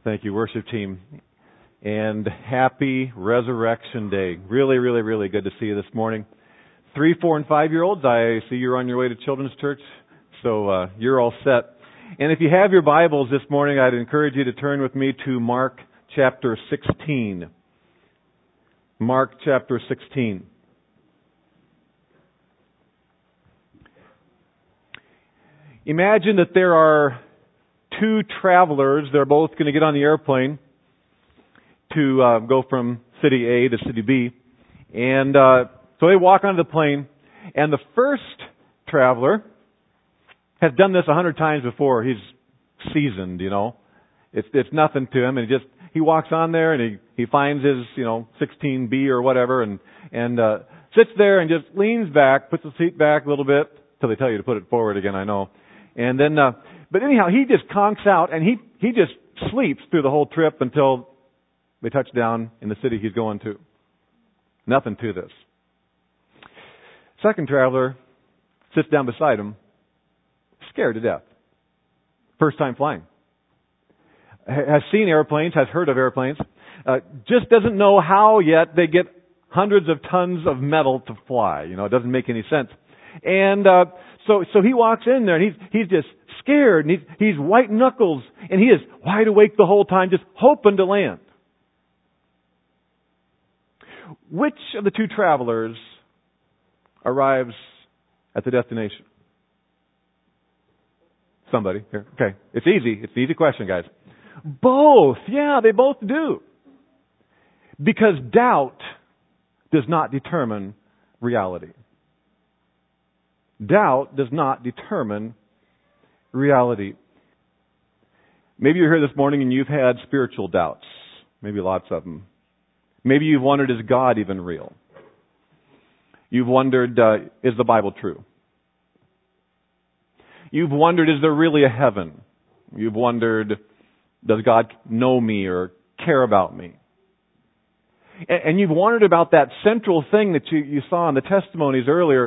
Thank you, worship team. And happy Resurrection Day. Really, really, really good to see you this morning. 3, 4, and 5-year-olds, I see you're on your way to Children's Church, so you're all set. And if you have your Bibles this morning, I'd encourage you to turn with me to Mark chapter 16. Mark chapter 16. Imagine that there are two travelers. They're both going to get on the airplane to go from city A to city B. And so they walk onto the plane, and the first traveler has done this 100 times before. He's seasoned, you know. It's nothing to him, and he walks on there, and he finds his 16B or whatever, and sits there and just leans back, puts the seat back a little bit till they tell you to put it forward again. I know, and then but anyhow, he just conks out, and he just sleeps through the whole trip until they touch down in the city he's going to. Nothing to this. Second traveler sits down beside him, scared to death. First time flying. Has seen airplanes, has heard of airplanes, just doesn't know how yet they get hundreds of tons of metal to fly. It doesn't make any sense. And so he walks in there, and he's just scared, and he's white knuckles, and he is wide awake the whole time, just hoping to land. Which of the two travelers arrives at the destination? Somebody here. Okay. It's easy. It's an easy question, guys. Both. Yeah, they both do. Because doubt does not determine reality. Doubt does not determine reality. Maybe you're here this morning and you've had spiritual doubts. Maybe lots of them. Maybe you've wondered, is God even real? You've wondered, is the Bible true? You've wondered, is there really a heaven? You've wondered, does God know me or care about me? And you've wondered about that central thing that you saw in the testimonies earlier.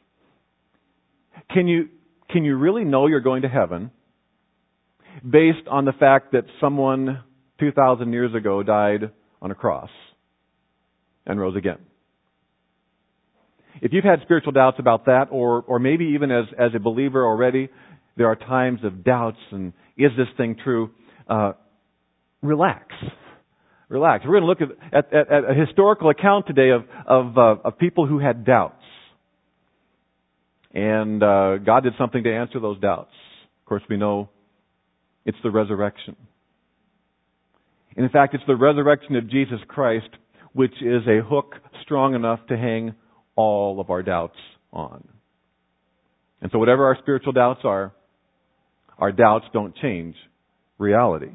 Can you really know you're going to heaven based on the fact that someone 2,000 years ago died on a cross and rose again? If you've had spiritual doubts about that, or maybe even as a believer already, there are times of doubts and is this thing true? Relax. We're going to look at a historical account today of people who had doubts. And God did something to answer those doubts. Of course, we know it's the resurrection. And in fact, it's the resurrection of Jesus Christ, which is a hook strong enough to hang all of our doubts on. And so whatever our spiritual doubts are, our doubts don't change reality.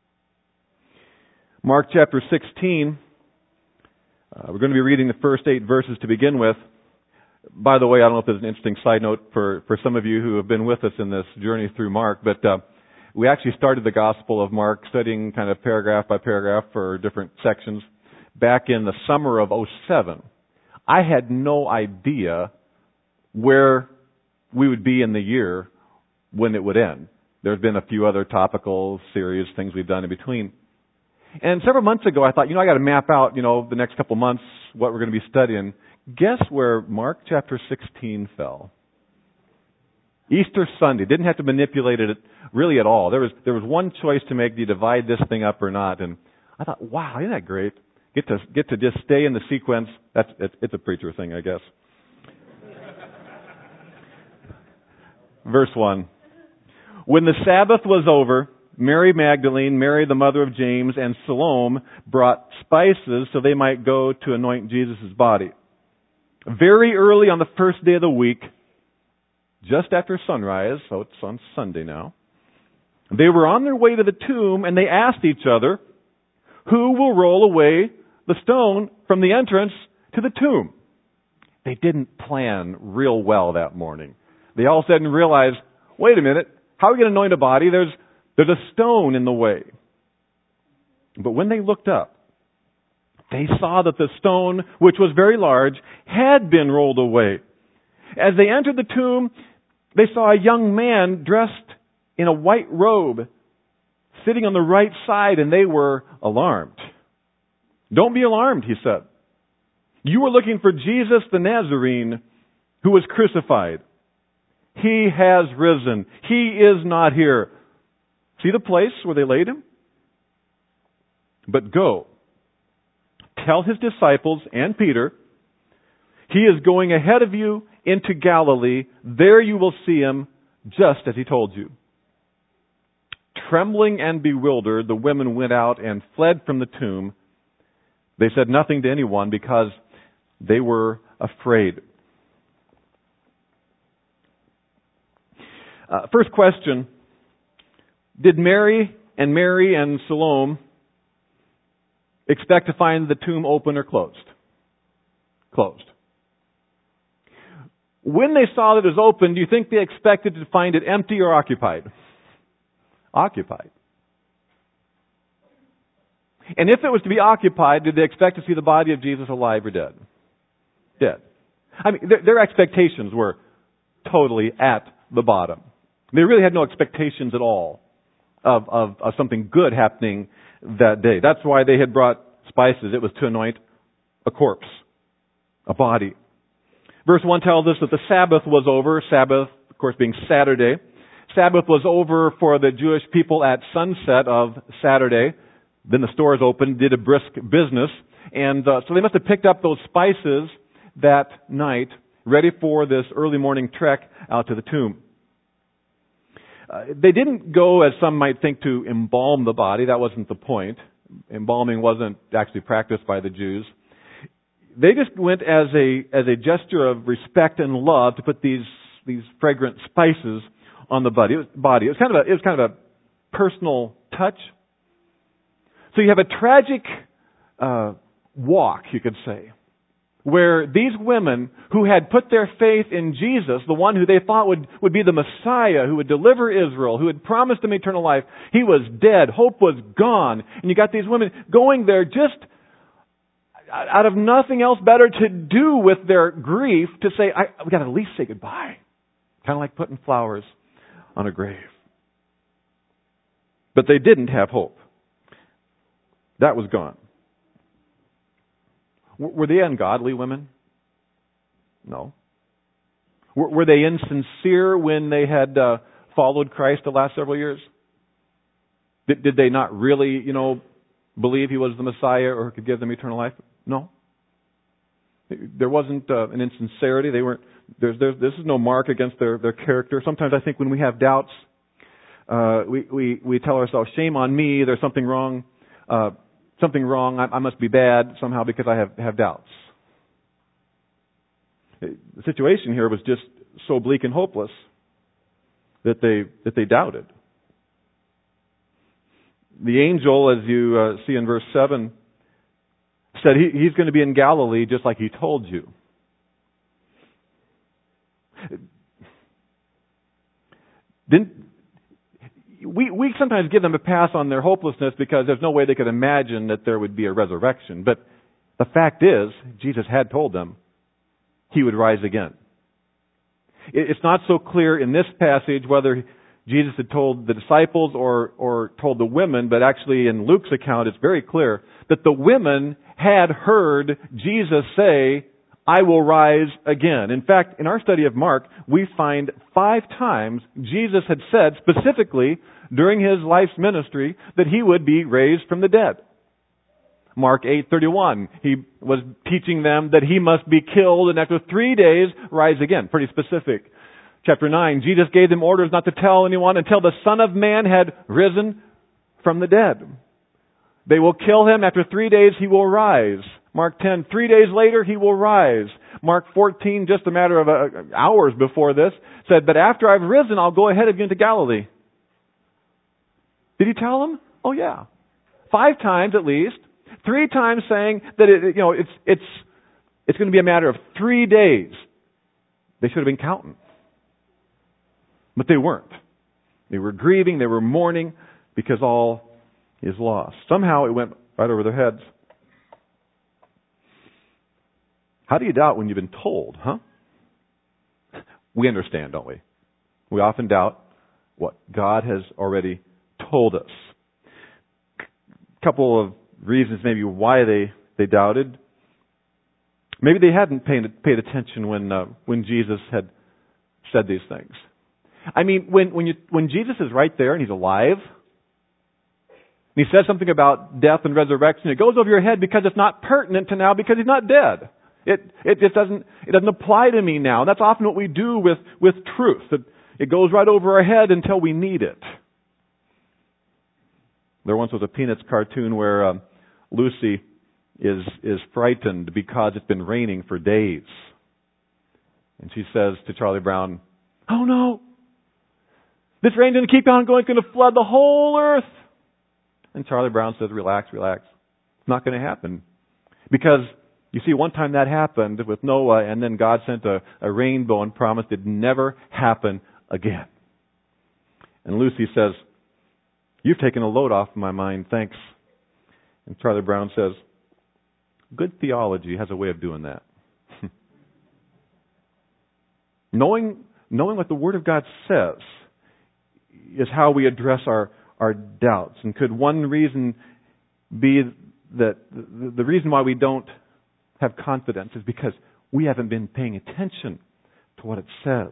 Mark chapter 16, we're going to be reading the first 8 verses to begin with. By the way, I don't know if there's an interesting side note for some of you who have been with us in this journey through Mark, but we actually started the Gospel of Mark studying kind of paragraph by paragraph for different sections back in the summer of 2007. I had no idea where we would be in the year when it would end. There's been a few other topical series, things we've done in between. And several months ago, I thought, I got to map out, the next couple months what we're going to be studying. Guess where Mark chapter 16 fell? Easter Sunday. Didn't have to manipulate it really at all. There was one choice to make: do you divide this thing up or not? And I thought, wow, isn't that great? Get to just stay in the sequence. It's a preacher thing, I guess. Verse 1. When the Sabbath was over, Mary Magdalene, Mary the mother of James, and Salome brought spices so they might go to anoint Jesus' body. Very early on the first day of the week, just after sunrise, so it's on Sunday now, they were on their way to the tomb, and they asked each other, who will roll away the stone from the entrance to the tomb? They didn't plan real well that morning. They all of a sudden realized, wait a minute, how are we going to anoint a body? There's a stone in the way. But when they looked up, they saw that the stone, which was very large, had been rolled away. As they entered the tomb, they saw a young man dressed in a white robe sitting on the right side, and they were alarmed. Don't be alarmed, he said. You are looking for Jesus the Nazarene who was crucified. He has risen. He is not here. See the place where they laid him? But go, tell his disciples and Peter, he is going ahead of you into Galilee. There you will see him just as he told you. Trembling and bewildered, the women went out and fled from the tomb. They said nothing to anyone because they were afraid. First question, did Mary and Salome expect to find the tomb open or closed? Closed. When they saw that it was open, do you think they expected to find it empty or occupied? Occupied. And if it was to be occupied, did they expect to see the body of Jesus alive or dead? Dead. I mean, their expectations were totally at the bottom. They really had no expectations at all of something good happening that day. That's why they had brought spices. It was to anoint a corpse, a body. Verse 1 tells us that the Sabbath was over. Sabbath, of course, being Saturday. Sabbath was over for the Jewish people at sunset of Saturday. Then the stores opened, did a brisk business. And so they must have picked up those spices that night, ready for this early morning trek out to the tomb. They didn't go, as some might think, to embalm the body. That wasn't the point. Embalming wasn't actually practiced by the Jews. They just went as a gesture of respect and love to put these fragrant spices on the body. It was kind of a personal touch. So you have a tragic walk, you could say, where these women who had put their faith in Jesus, the one who they thought would be the Messiah, who would deliver Israel, who had promised them eternal life, he was dead. Hope was gone. And you got these women going there just out of nothing else better to do with their grief to say, we got to at least say goodbye. Kind of like putting flowers on a grave. But they didn't have hope. That was gone. Were they ungodly women? No. Were they insincere when they had followed Christ the last several years? Did they not really, believe he was the Messiah or could give them eternal life? No. There wasn't an insincerity. They weren't. This is no mark against their character. Sometimes I think when we have doubts, we tell ourselves, "Shame on me. There's something wrong. I must be bad somehow because I have doubts." The situation here was just so bleak and hopeless that they doubted. The angel, as you see in verse 7, said he's going to be in Galilee just like he told you. We sometimes give them a pass on their hopelessness because there's no way they could imagine that there would be a resurrection. But the fact is, Jesus had told them he would rise again. It's not so clear in this passage whether Jesus had told the disciples or told the women, but actually in Luke's account it's very clear that the women had heard Jesus say, "I will rise again." In fact, in our study of Mark, we find 5 times Jesus had said specifically during his life's ministry that he would be raised from the dead. Mark 8:31, he was teaching them that he must be killed and after 3 days rise again. Pretty specific. Chapter 9, Jesus gave them orders not to tell anyone until the Son of Man had risen from the dead. They will kill him. After 3 days he will rise. Mark 10, 3 days later he will rise. Mark 14, just a matter of hours before this, said, "But after I've risen, I'll go ahead of you into Galilee." Did he tell them? Oh yeah. 5 times at least. 3 times saying that it's going to be a matter of 3 days. They should have been counting. But they weren't. They were grieving, they were mourning because all is lost. Somehow it went right over their heads. How do you doubt when you've been told, huh? We understand, don't we? We often doubt what God has already told us. couple of reasons maybe why they doubted. Maybe they hadn't paid attention when Jesus had said these things. I mean, when Jesus is right there and He's alive, and He says something about death and resurrection, it goes over your head because it's not pertinent to now because He's not dead. It just doesn't apply to me now. That's often what we do with truth. It goes right over our head until we need it. There once was a Peanuts cartoon where Lucy is frightened because it's been raining for days. And she says to Charlie Brown, "Oh no, this rain's going to keep on going, it's going to flood the whole earth." And Charlie Brown says, relax. It's not going to happen. Because, you see, one time that happened with Noah, and then God sent a rainbow and promised it'd never happen again. And Lucy says, "You've taken a load off my mind, thanks." And Charlie Brown says, "Good theology has a way of doing that." Knowing what the Word of God says is how we address our doubts. And could one reason be that the reason why we don't have confidence is because we haven't been paying attention to what it says?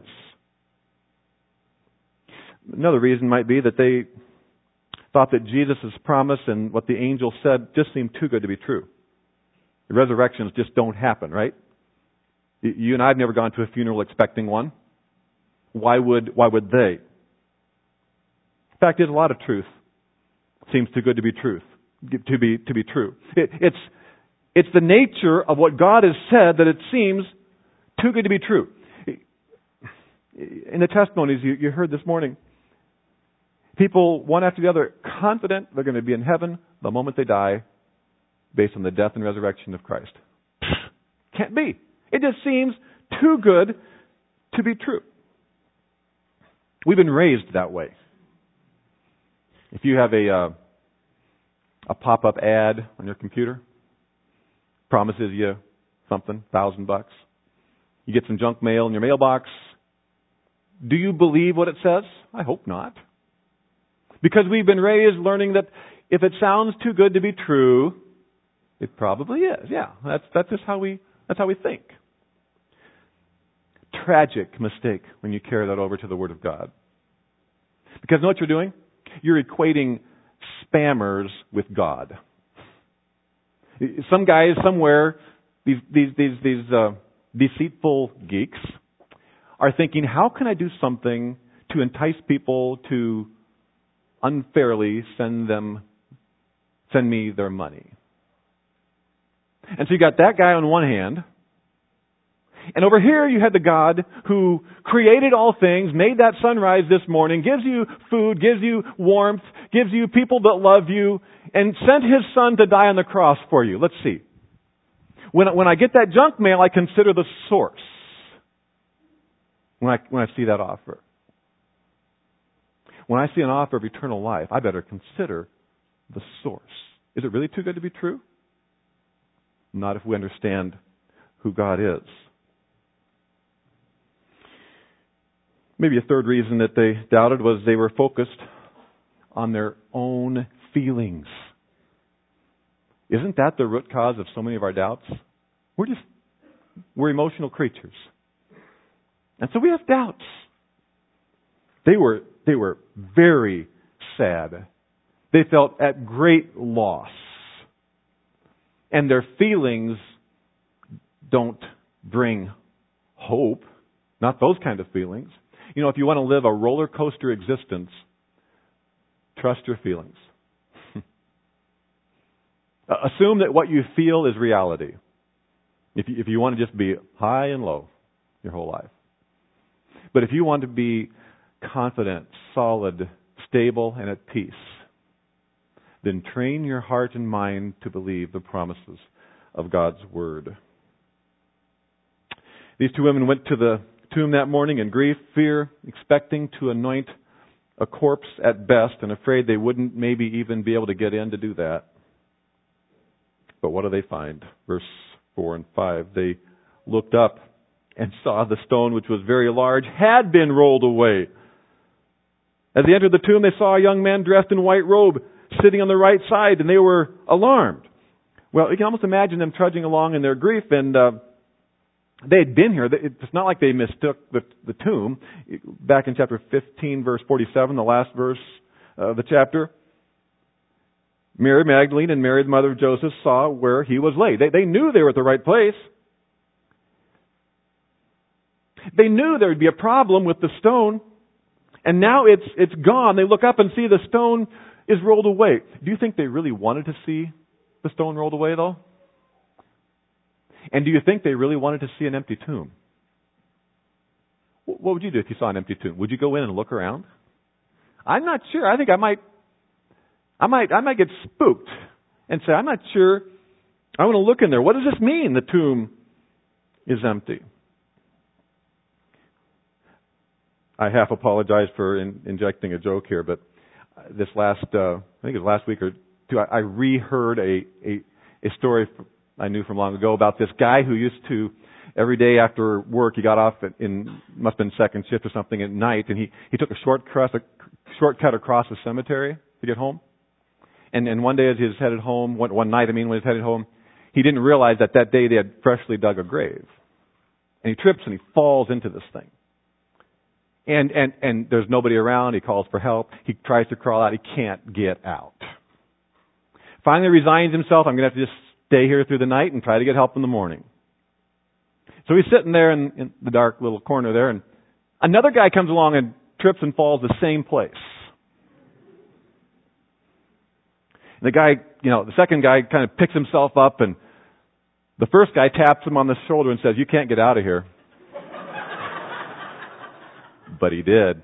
Another reason might be that they thought that Jesus' promise and what the angel said just seemed too good to be true. The resurrections just don't happen, right? You and I have never gone to a funeral expecting one. Why would they? In fact, there's a lot of truth. Seems too good to be truth. To be true. It's the nature of what God has said that it seems too good to be true. In the testimonies you heard this morning, people, one after the other, confident they're going to be in heaven the moment they die based on the death and resurrection of Christ. Can't be. It just seems too good to be true. We've been raised that way. If you have a pop-up ad on your computer, promises you something, $1,000, you get some junk mail in your mailbox, do you believe what it says? I hope not. Because we've been raised learning that if it sounds too good to be true, it probably is. Yeah, that's just how we think. Tragic mistake when you carry that over to the Word of God. Because know what you're doing? You're equating spammers with God. Some guys somewhere, these deceitful geeks, are thinking, how can I do something to entice people to unfairly send me their money? And so you got that guy on one hand, and over here you had the God who created all things, made that sunrise this morning, gives you food, gives you warmth, gives you people that love you, and sent His Son to die on the cross for you. Let's see. When I get that junk mail, I consider the source. When I see that offer. When I see an offer of eternal life, I better consider the source. Is it really too good to be true? Not if we understand who God is. Maybe a third reason that they doubted was they were focused on their own feelings. Isn't that the root cause of so many of our doubts? We're emotional creatures. And so we have doubts. They were very sad. They felt at great loss. And their feelings don't bring hope. Not those kind of feelings. You know, if you want to live a roller coaster existence, trust your feelings. Assume that what you feel is reality. If you want to just be high and low your whole life. But if you want to be confident, solid, stable, and at peace, then train your heart and mind to believe the promises of God's Word. These two women went to the tomb that morning in grief, fear, expecting to anoint a corpse at best, and afraid they wouldn't maybe even be able to get in to do that. But what do they find? Verse 4 and 5. They looked up and saw the stone, which was very large, had been rolled away. As they entered the tomb, they saw a young man dressed in white robe, sitting on the right side, and they were alarmed. Well, you can almost imagine them trudging along in their grief, and they had been here. It's not like they mistook the tomb. Back in chapter 15, verse 47, the last verse of the chapter, Mary Magdalene and Mary, the mother of Joseph, saw where he was laid. They knew they were at the right place. They knew there would be a problem with the stone, and now it's gone. They look up and see the stone is rolled away. Do you think they really wanted to see the stone rolled away, though? And do you think they really wanted to see an empty tomb? What would you do if you saw an empty tomb? Would you go in and look around? I'm not sure. I think I might get spooked and say, I'm not sure. I want to look in there. What does this mean, the tomb is empty? I half apologize for injecting a joke here, but this last, I think it was last week or two, I reheard a story I knew from long ago about this guy who used to, every day after work, he got off must have been second shift or something at night, and he took a shortcut across the cemetery to get home. And one day as he was headed home, one night, when he was headed home, he didn't realize that day they had freshly dug a grave. And he trips and he falls into this thing. And there's nobody around. He calls for help. He tries to crawl out. He can't get out. Finally resigns himself. I'm going to have to just stay here through the night and try to get help in the morning. So he's sitting there in the dark little corner there, and another guy comes along and trips and falls the same place. And the guy, the second guy kind of picks himself up, and the first guy taps him on the shoulder and says, "You can't get out of here." But he did.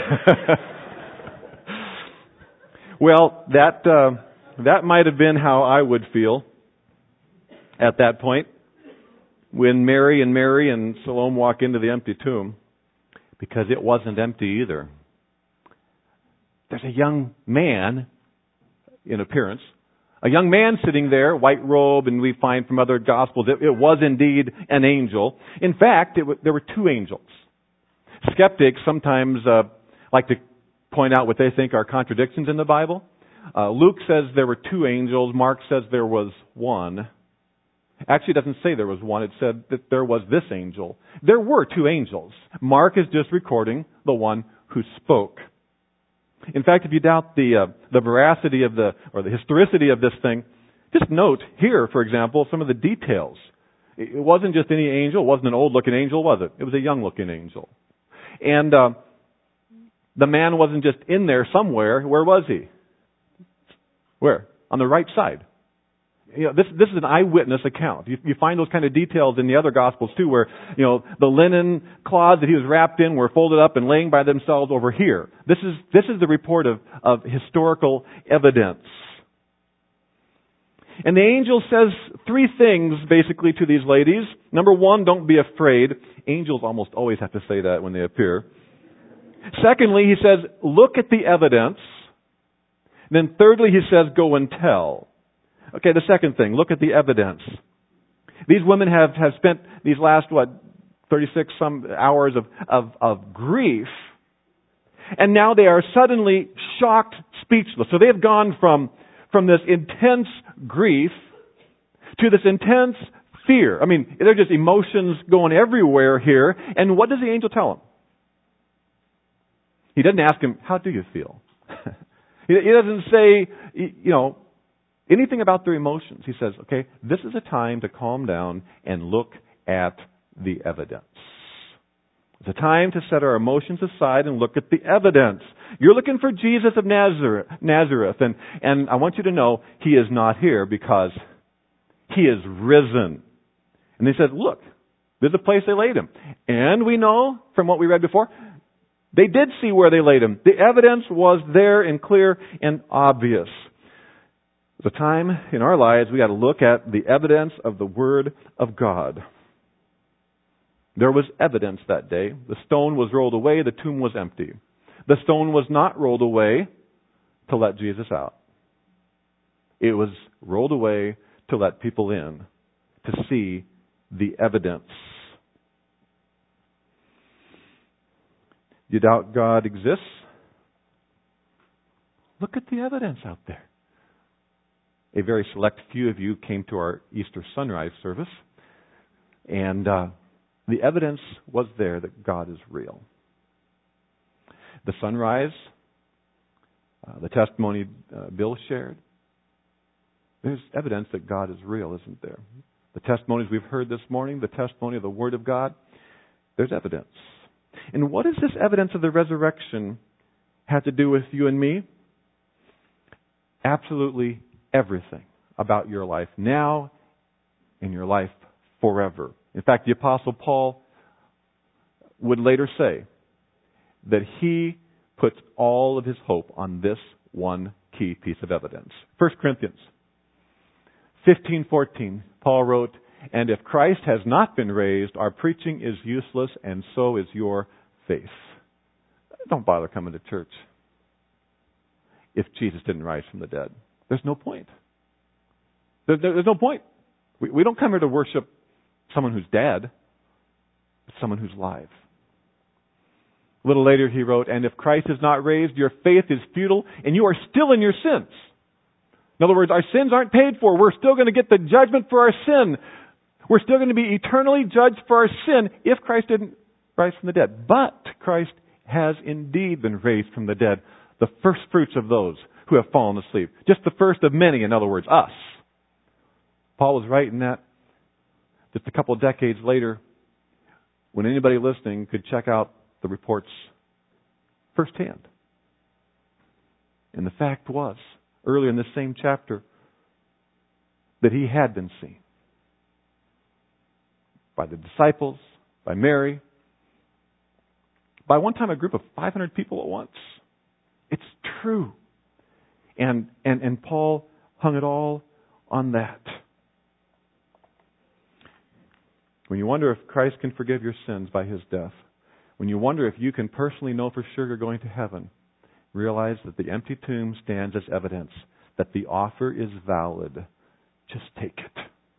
Well, that might have been how I would feel at that point when Mary and Salome walk into the empty tomb, because it wasn't empty either. There's a young man in appearance, a young man sitting there, white robe, and we find from other Gospels it was indeed an angel. In fact, there were two angels. Skeptics sometimes like to point out what they think are contradictions in the Bible. Luke says there were two angels. Mark says there was one. Actually, it doesn't say there was one. It said that there was this angel. There were two angels. Mark is just recording the one who spoke. In fact, if you doubt the veracity or the historicity of this thing, just note here, for example, some of the details. It wasn't just any angel. It wasn't an old-looking angel, was it? It was a young-looking angel. And the man wasn't just in there somewhere. Where was he? Where? On the right side. This is an eyewitness account. You find those kind of details in the other Gospels too, where the linen cloths that he was wrapped in were folded up and laying by themselves over here. This is the report of historical evidence. And the angel says three things basically to these ladies. Number one, don't be afraid. Angels almost always have to say that when they appear. Secondly, he says, look at the evidence. And then thirdly, he says, go and tell. Okay, the second thing, look at the evidence. These women have spent these last, 36 some hours of grief. And now they are suddenly shocked, speechless. So they have gone from this intense grief to this intense fear. They're just emotions going everywhere here. And what does the angel tell them? He doesn't ask him, how do you feel? He doesn't say, anything about their emotions. He says, okay, this is a time to calm down and look at the evidence. It's a time to set our emotions aside and look at the evidence. You're looking for Jesus of Nazareth, and I want you to know He is not here because He is risen. And they said, look, there's a place they laid Him. And we know from what we read before, they did see where they laid Him. The evidence was there and clear and obvious. There's a time in our lives we got to look at the evidence of the Word of God. There was evidence that day. The stone was rolled away. The tomb was empty. The stone was not rolled away to let Jesus out. It was rolled away to let people in, to see the evidence. You doubt God exists? Look at the evidence out there. a very select few of you came to our Easter sunrise service, and the evidence was there that God is real. The sunrise, the testimony Bill shared, there's evidence that God is real, isn't there? The testimonies we've heard this morning, the testimony of the Word of God, there's evidence. And what does this evidence of the resurrection have to do with you and me? Absolutely everything about your life now and your life forever. In fact, the Apostle Paul would later say that he puts all of his hope on this one key piece of evidence. 1 Corinthians 15:14, Paul wrote, "And if Christ has not been raised, our preaching is useless, and so is your faith." Don't bother coming to church if Jesus didn't rise from the dead. There's no point. There's no point. We don't come here to worship someone who's dead, but someone who's alive. A little later he wrote, "And if Christ is not raised, your faith is futile, and you are still in your sins." In other words, our sins aren't paid for. We're still going to get the judgment for our sin. We're still going to be eternally judged for our sin if Christ didn't rise from the dead. But Christ has indeed been raised from the dead, the first fruits of those who have fallen asleep. Just the first of many, in other words, us. Paul was right in that just a couple of decades later, when anybody listening could check out the reports firsthand. And the fact was, earlier in this same chapter, that he had been seen by the disciples, by Mary, by one time a group of 500 people at once. It's true. And Paul hung it all on that. When you wonder if Christ can forgive your sins by his death, when you wonder if you can personally know for sure you're going to heaven, realize that the empty tomb stands as evidence that the offer is valid. Just take it.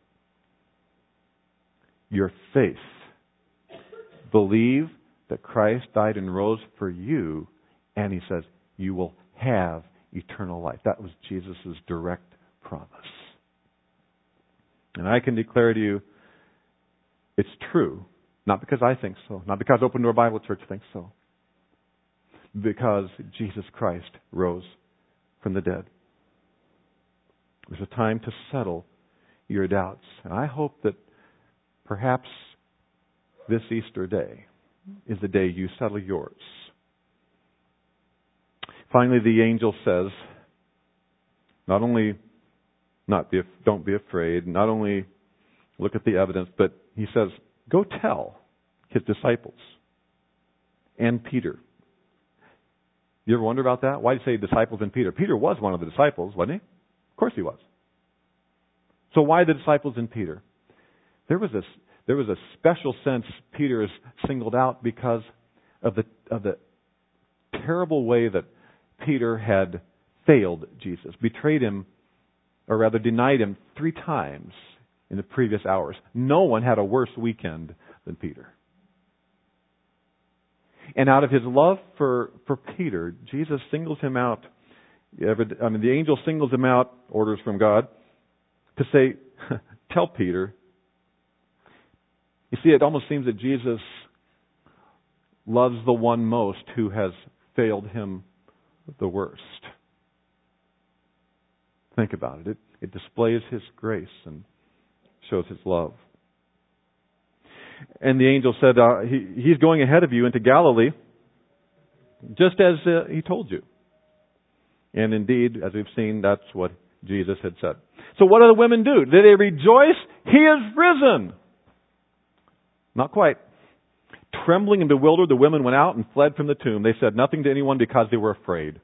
Your faith. Believe that Christ died and rose for you, and he says, you will have eternal life. That was Jesus' direct promise. And I can declare to you, it's true. Not because I think so. Not because Open Door Bible Church thinks so. Because Jesus Christ rose from the dead. There's a time to settle your doubts. And I hope that perhaps this Easter day is the day you settle yours. Finally, the angel says, not only don't be afraid, not only look at the evidence, but he says, go tell his disciples and Peter. You ever wonder about that? Why did he say disciples and Peter? Peter was one of the disciples, wasn't he? Of course he was. So why the disciples and Peter? There was a special sense Peter is singled out because of the terrible way that Peter had failed Jesus, betrayed him, or rather denied him 3 times in the previous hours. No one had a worse weekend than Peter. And out of his love for Peter, Jesus singles him out. The angel singles him out, orders from God, to say, tell Peter. You see, it almost seems that Jesus loves the one most who has failed him the worst. Think about it. It displays his grace and shows his love. And the angel said, he's going ahead of you into Galilee, just as he told you. And indeed, as we've seen, that's what Jesus had said. So what do the women do? Did they rejoice? He is risen. Not quite. Trembling and bewildered, the women went out and fled from the tomb. They said nothing to anyone because they were afraid.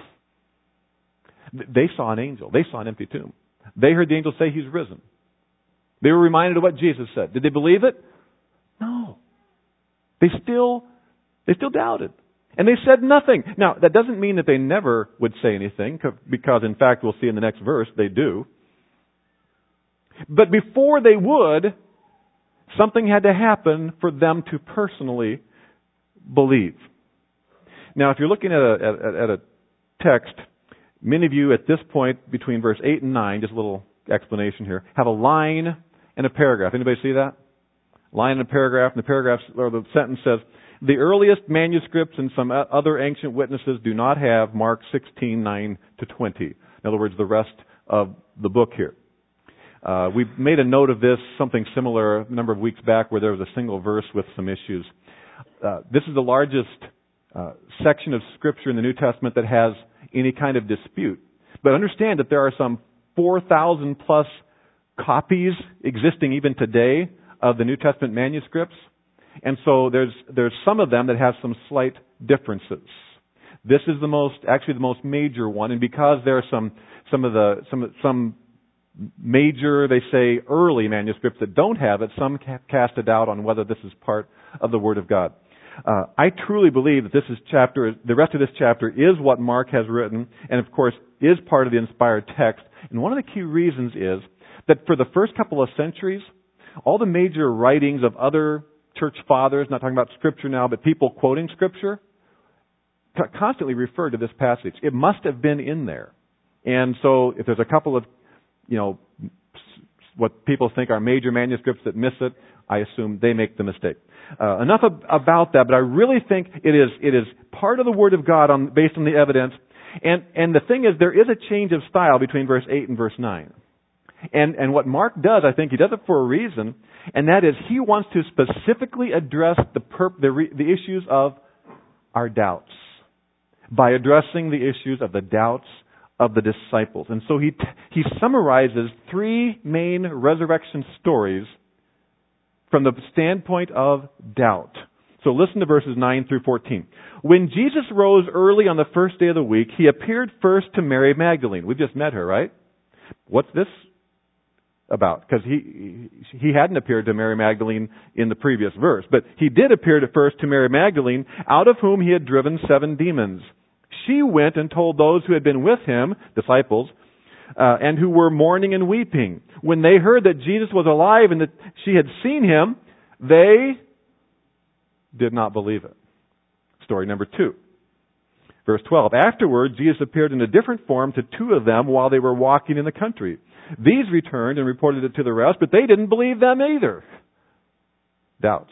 They saw an angel. They saw an empty tomb. They heard the angel say he's risen. They were reminded of what Jesus said. Did they believe it? No. They still doubted. And they said nothing. Now, that doesn't mean that they never would say anything, because in fact, we'll see in the next verse, they do. But before they would, something had to happen for them to personally believe. Now, if you're looking at a text, Many of you at this point, between verse 8 and 9, just a little explanation here, have a line and a paragraph. Anybody see that? Line and a paragraph, and the paragraph, or the sentence says, the earliest manuscripts and some other ancient witnesses do not have Mark 16:9 to 20. In other words, the rest of the book here. We made a note of this, something similar, a number of weeks back, where there was a single verse with some issues. This is the largest section of Scripture in the New Testament that has any kind of dispute. But understand that there are some 4,000 plus copies existing even today of the New Testament manuscripts. And so there's some of them that have some slight differences. This is the most major one, and because there are some major, they say, early manuscripts that don't have it, some cast a doubt on whether this is part of the Word of God. I truly believe that the rest of this chapter is what Mark has written, and of course is part of the inspired text. And one of the key reasons is that for the first couple of centuries, all the major writings of other church fathers, not talking about Scripture now, but people quoting Scripture, constantly referred to this passage. It must have been in there. And so if there's a couple of, what people think are major manuscripts that miss it, I assume they make the mistake. Enough about that, but I really think it is part of the Word of God based on the evidence. And the thing is, there is a change of style between verse 8 and verse 9. And what Mark does, I think he does it for a reason, and that is he wants to specifically address the issues of our doubts by addressing the issues of the doubts of the disciples. And so he summarizes three main resurrection stories from the standpoint of doubt. So listen to verses 9 through 14. When Jesus rose early on the first day of the week, he appeared first to Mary Magdalene. We've just met her, right? What's this about? Because he hadn't appeared to Mary Magdalene in the previous verse. But he did appear first to Mary Magdalene, out of whom he had driven 7 demons. She went and told those who had been with him, disciples, and who were mourning and weeping. When they heard that Jesus was alive and that she had seen him, they did not believe it. Story number 2. Verse 12. Afterward, Jesus appeared in a different form to 2 of them while they were walking in the country. These returned and reported it to the rest, but they didn't believe them either. Doubts.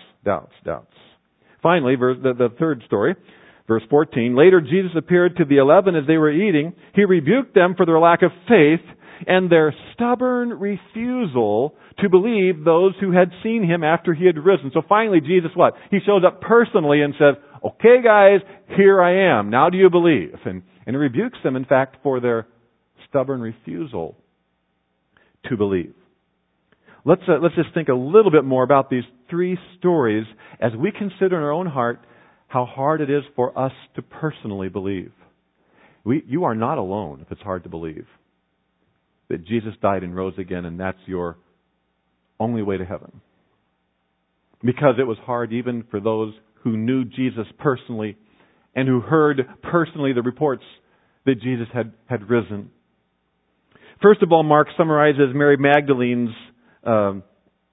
Finally, the third story, verse 14. Later, Jesus appeared to the 11 as they were eating. He rebuked them for their lack of faith and their stubborn refusal to believe those who had seen him after he had risen. So finally, Jesus what? He shows up personally and says, okay guys, here I am. Now do you believe? And he rebukes them, in fact, for their stubborn refusal to believe. Let's just think a little bit more about these 3 stories as we consider in our own heart how hard it is for us to personally believe. You are not alone if it's hard to believe that Jesus died and rose again, and that's your only way to heaven. Because it was hard even for those who knew Jesus personally and who heard personally the reports that Jesus had risen. First of all, Mark summarizes Mary Magdalene's the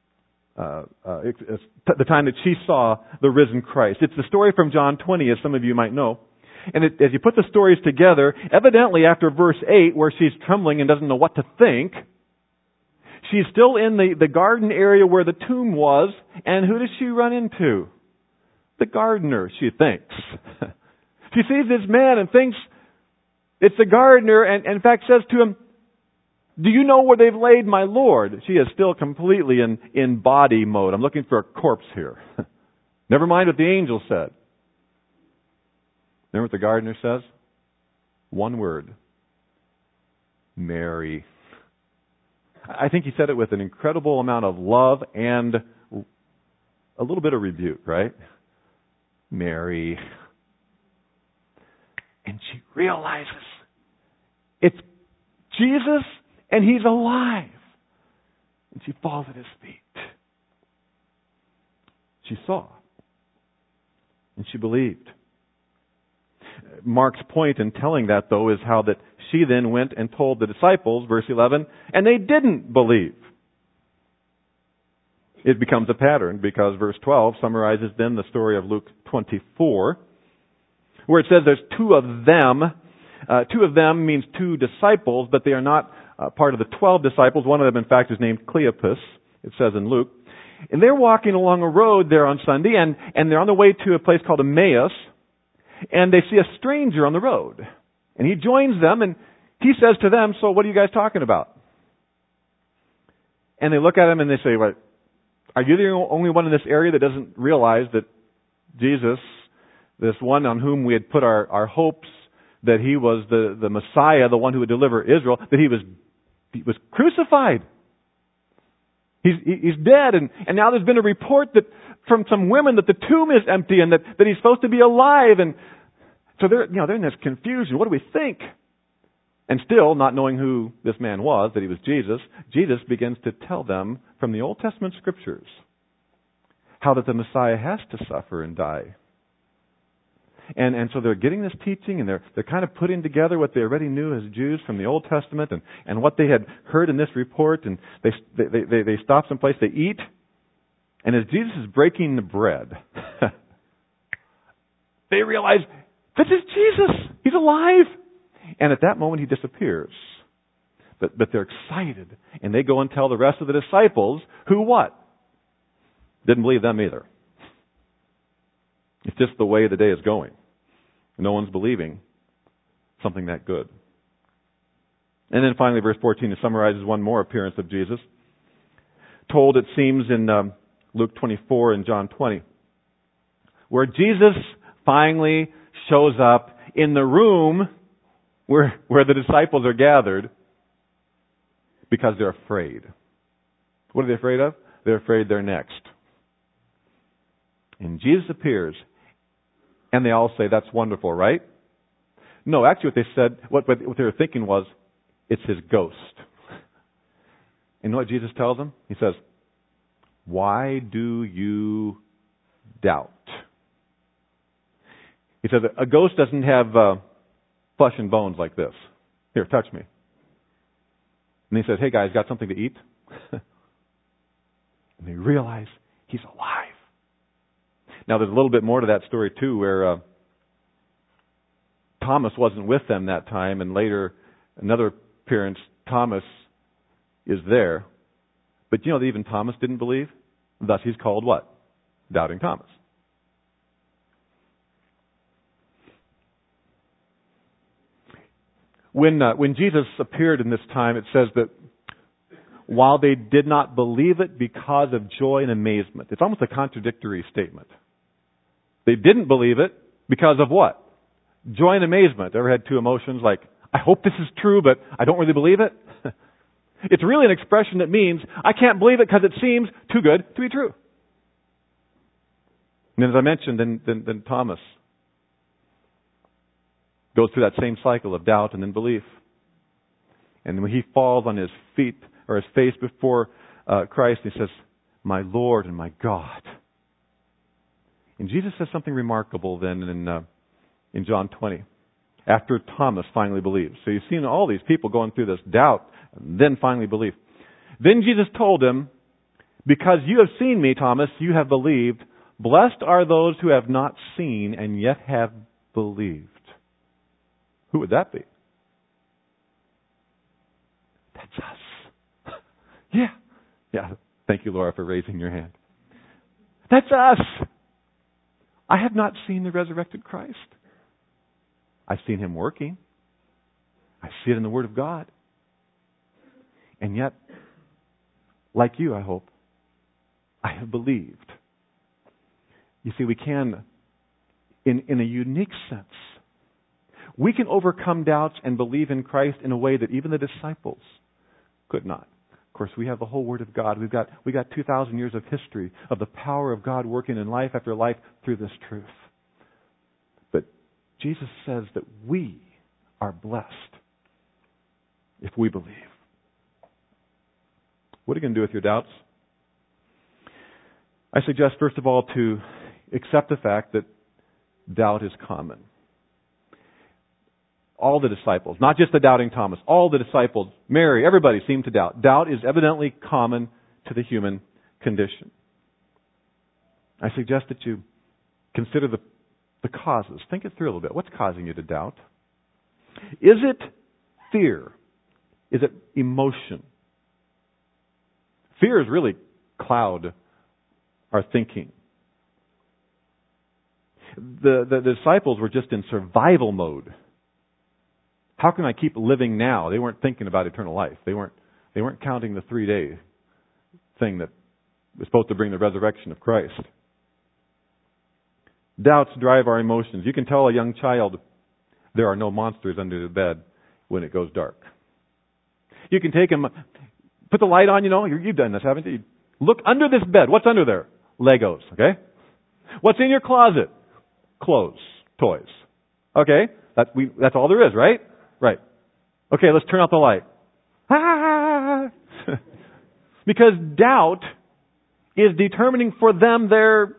time that she saw the risen Christ. It's the story from John 20, as some of you might know. And as you put the stories together, evidently after verse 8, where she's trembling and doesn't know what to think, she's still in the garden area where the tomb was, and who does she run into? The gardener, she thinks. She sees this man and thinks it's the gardener, and in fact says to him, do you know where they've laid my Lord? She is still completely in body mode. I'm looking for a corpse here. Never mind what the angel said. Remember what the gardener says? One word. Mary. I think he said it with an incredible amount of love and a little bit of rebuke, right? Mary. And she realizes it's Jesus and he's alive. And she falls at his feet. She saw. And she believed. Mark's point in telling that, though, is how that she then went and told the disciples, verse 11, and they didn't believe. It becomes a pattern because verse 12 summarizes then the story of Luke 24, where it says there's 2 of them Two of them means two disciples, but they are not part of the 12 disciples. One of them, in fact, is named Cleopas, it says in Luke. And they're walking along a road there on Sunday, and they're on the way to a place called Emmaus, and they see a stranger on the road. And he joins them, and he says to them, "So what are you guys talking about?" And they look at him and they say, "What? Are you the only one in this area that doesn't realize that Jesus, this one on whom we had put our hopes, that he was the Messiah, the one who would deliver Israel, that he was crucified? He's dead, and now there's been a report that from some women that the tomb is empty and that he's supposed to be alive." And so they're in this confusion. What do we think? And still, not knowing who this man was, that he was Jesus, Jesus begins to tell them from the Old Testament Scriptures how that the Messiah has to suffer and die. And so they're getting this teaching, and they're kind of putting together what they already knew as Jews from the Old Testament and what they had heard in this report, and they stop someplace, they eat, and as Jesus is breaking the bread, they realize, this is Jesus! He's alive! And at that moment, he disappears. But they're excited. And they go and tell the rest of the disciples, who what? Didn't believe them either. It's just the way the day is going. No one's believing something that good. And then finally, verse 14, it summarizes one more appearance of Jesus. Told, it seems, in Luke 24 and John 20, where Jesus finally shows up in the room where the disciples are gathered because they're afraid. What are they afraid of? They're afraid they're next. And Jesus appears, and they all say, "That's wonderful, right?" No, actually what they said, what they were thinking was, it's his ghost. And you know what Jesus tells them? He says, "Why do you doubt?" He says, a ghost doesn't have flesh and bones like this. Here, touch me. And he says, "Hey guys, got something to eat?" And they realize he's alive. Now there's a little bit more to that story too, where Thomas wasn't with them that time, and later another appearance, Thomas is there. But you know that even Thomas didn't believe? Thus he's called what? Doubting Thomas. When Jesus appeared in this time, it says that while they did not believe it because of joy and amazement. It's almost a contradictory statement. They didn't believe it because of what? Joy and amazement. Ever had two emotions like, I hope this is true, but I don't really believe it? It's really an expression that means, I can't believe it because it seems too good to be true. And as I mentioned, then Thomas goes through that same cycle of doubt and then belief. And when he falls on his feet or his face before Christ, he says, "My Lord and my God." And Jesus says something remarkable then in John 20, after Thomas finally believes. So you've seen all these people going through this doubt and then finally believe. Then Jesus told him, "Because you have seen me, Thomas, you have believed. Blessed are those who have not seen and yet have believed." Who would that be? That's us. Yeah. Thank you, Laura, for raising your hand. That's us. I have not seen the resurrected Christ. I've seen him working. I see it in the Word of God. And yet, like you, I hope, I have believed. You see, we can, in a unique sense, we can overcome doubts and believe in Christ in a way that even the disciples could not. Of course, we have the whole Word of God. We got 2,000 years of history of the power of God working in life after life through this truth. But Jesus says that we are blessed if we believe. What are you going to do with your doubts? I suggest, first of all, to accept the fact that doubt is common. All the disciples, not just the doubting Thomas, all the disciples, Mary, everybody seemed to doubt. Doubt is evidently common to the human condition. I suggest that you consider the causes. Think it through a little bit. What's causing you to doubt? Is it fear? Is it emotion? Fear is really cloud our thinking. The disciples were just in survival mode. How can I keep living now? They weren't thinking about eternal life. They weren't counting the 3-day thing that was supposed to bring the resurrection of Christ. Doubts drive our emotions. You can tell a young child there are no monsters under the bed when it goes dark. You can take him, put the light on, you've done this, haven't you? Look under this bed. What's under there? Legos, okay? What's in your closet? Clothes, toys. Okay? That's all there is, right? Right. Okay, let's turn out the light. Ah! Because doubt is determining for them their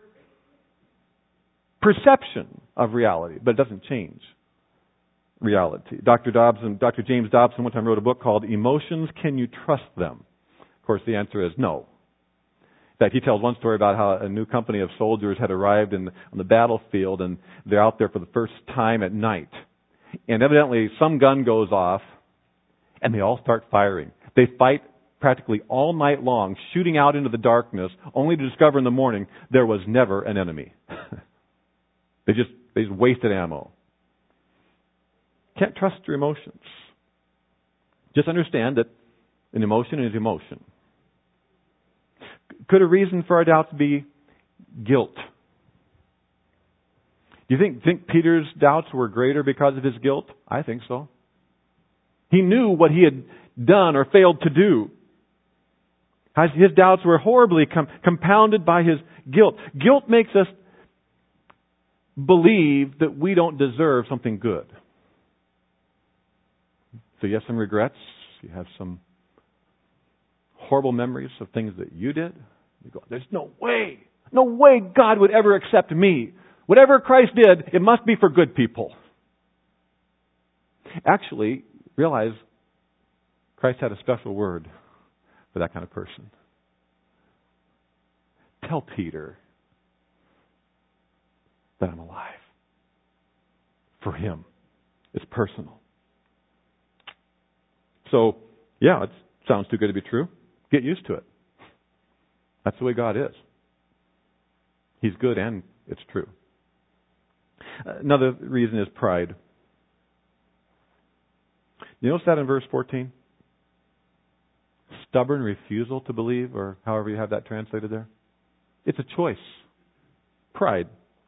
perception of reality, but it doesn't change reality. Dr. James Dobson one time wrote a book called Emotions, Can You Trust Them? Of course, the answer is no. In fact, he tells one story about how a new company of soldiers had arrived on the battlefield, and they're out there for the first time at night. And evidently, some gun goes off, and they all start firing. They fight practically all night long, shooting out into the darkness, only to discover in the morning there was never an enemy. They just wasted ammo. Can't trust your emotions. Just understand that an emotion is emotion. Could a reason for our doubts be guilt? Do you think Peter's doubts were greater because of his guilt? I think so. He knew what he had done or failed to do. His doubts were horribly compounded by his guilt. Guilt makes us believe that we don't deserve something good. So you have some regrets. You have some horrible memories of things that you did. You go, there's no way God would ever accept me. Whatever Christ did, it must be for good people. Actually, realize Christ had a special word for that kind of person. Tell Peter that I'm alive. For him. It's personal. So, yeah, it sounds too good to be true. Get used to it. That's the way God is. He's good and it's true. Another reason is pride. You notice that in verse 14? Stubborn refusal to believe, or however you have that translated there. It's a choice. Pride.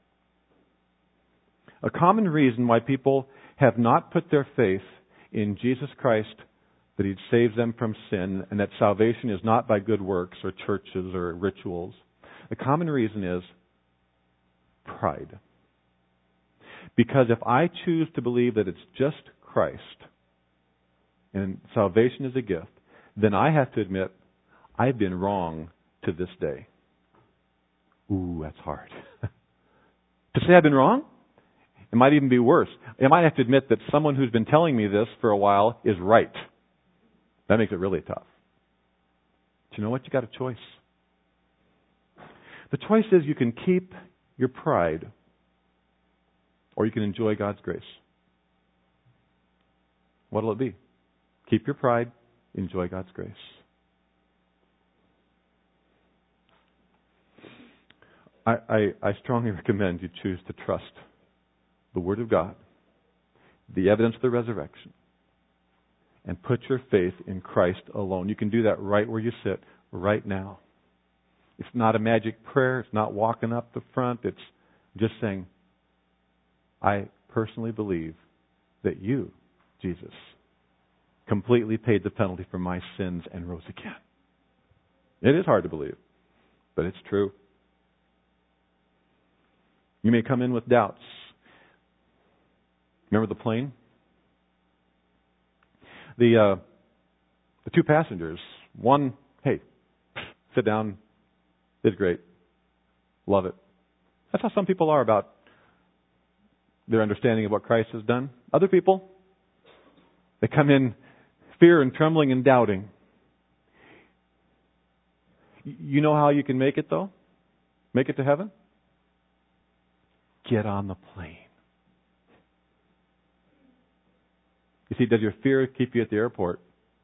A common reason why people have not put their faith in Jesus Christ, that He saves them from sin, and that salvation is not by good works or churches or rituals. The common reason is pride. Because if I choose to believe that it's just Christ and salvation is a gift, then I have to admit I've been wrong to this day. Ooh, that's hard. To say I've been wrong? It might even be worse. I might have to admit that someone who's been telling me this for a while is right. That makes it really tough. But you know what? You got a choice. The choice is you can keep your pride or you can enjoy God's grace. What'll it be? Keep your pride, enjoy God's grace. I strongly recommend you choose to trust the Word of God, the evidence of the resurrection, and put your faith in Christ alone. You can do that right where you sit, right now. It's not a magic prayer. It's not walking up the front. It's just saying, I personally believe that you, Jesus, completely paid the penalty for my sins and rose again. It is hard to believe, but it's true. You may come in with doubts. Remember the plane? The two passengers, one, hey, sit down, did great, love it. That's how some people are about their understanding of what Christ has done. Other people, they come in fear and trembling and doubting. You know how you can make it, though? Make it to heaven? Get on the plane. You see, does your fear keep you at the airport?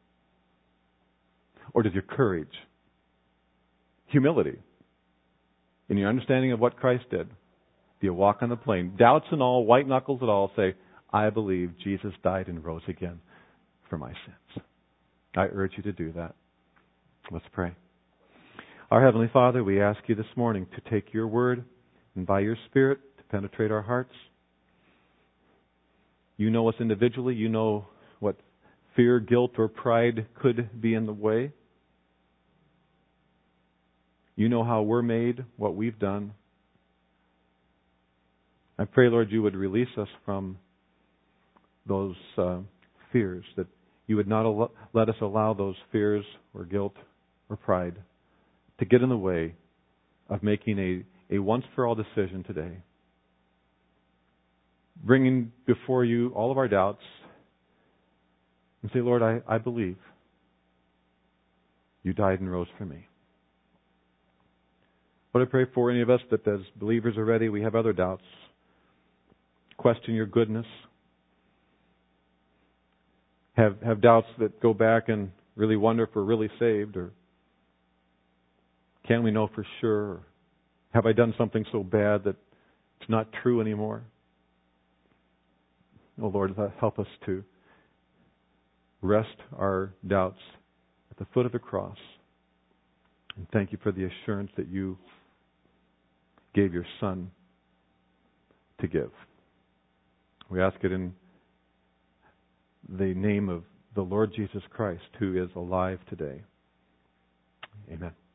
Or does your courage, humility, in your understanding of what Christ did, do you walk on the plane, doubts and all, white knuckles and all, say, I believe Jesus died and rose again for my sins. I urge you to do that. Let's pray. Our Heavenly Father, we ask you this morning to take your word and by your Spirit to penetrate our hearts. You know us individually. You know what fear, guilt, or pride could be in the way. You know how we're made, what we've done. I pray, Lord, you would release us from those fears, that you would not let us allow those fears or guilt or pride to get in the way of making a once-for-all decision today. Bringing before you all of our doubts and say, Lord, I believe you died and rose for me. But I pray for any of us that as believers already, we have other doubts. Question your goodness. Have doubts that go back and really wonder if we're really saved, or can we know for sure? Or have I done something so bad that it's not true anymore? Oh Lord, help us to rest our doubts at the foot of the cross. And thank you for the assurance that you gave your Son to give. We ask it in the name of the Lord Jesus Christ, who is alive today. Amen.